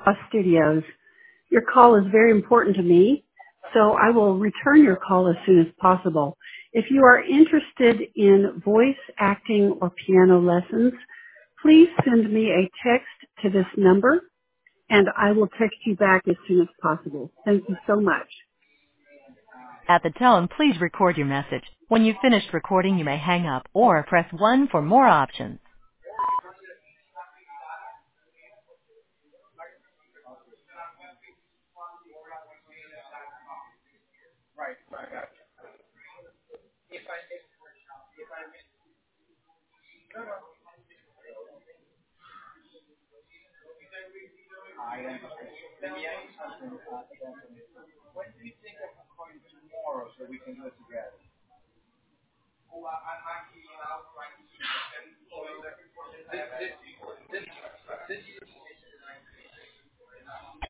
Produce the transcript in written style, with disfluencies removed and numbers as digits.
Studios. Your call is very important to me, so I will return your call as soon as possible. If you are interested in voice acting or piano lessons, please send me a text to this number, and I will text you back as soon as possible. Thank you so much. At the tone, please record your message. When you've finished recording, you may hang up or press 1 for more options.